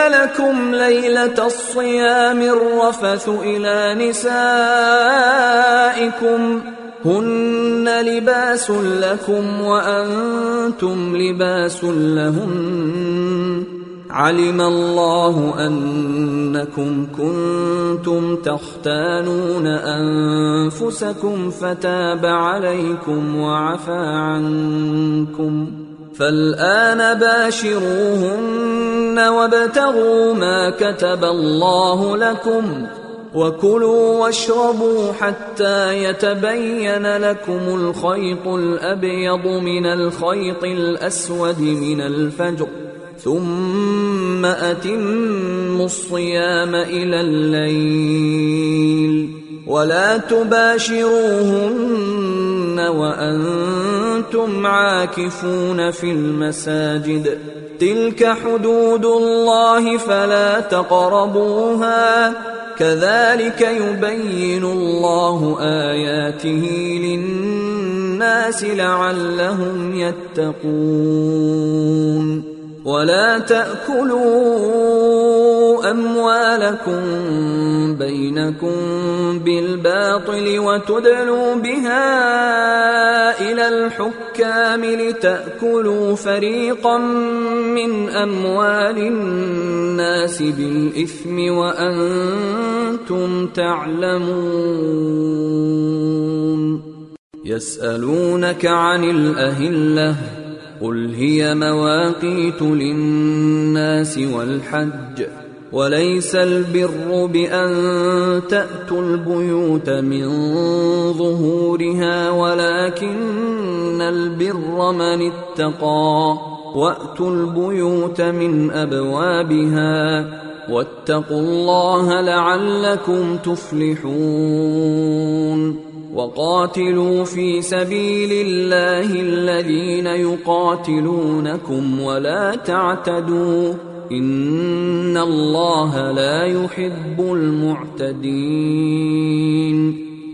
لكم ليلة الصيام الرفث إلى نسائكم هن لباس لكم وأنتم لباس لهن علم الله أنكم كنتم تختانون أنفسكم فتاب عليكم وعفى عنكم فالآن باشروهن وابتغوا ما كتب الله لكم وكلوا واشربوا حتى يتبين لكم الخيط الأبيض من الخيط الأسود من الفجر ثم أتموا الصيام إلى الليل ولا تباشروهن وأنتم عاكفون في المساجد تلك حدود الله فلا تقربوها كذلك يبين الله آياته للناس لعلهم يتقون ولا تأكلوا أموالكم بينكم بالباطل وتدلوا بها إلى الحكام لتأكلوا فريقا من أموال الناس بالإثم وأنتم تعلمون يسألونك عن الأهلة قل هي مواقيت للناس والحج وليس البر بأن تأتوا البيوت من ظهورها ولكن البر من اتقى وأتوا البيوت من أبوابها واتقوا الله لعلكم تفلحون وقاتلوا في سبيل الله الذين يقاتلونكم ولا تعتدوا إن الله لا يحب المعتدين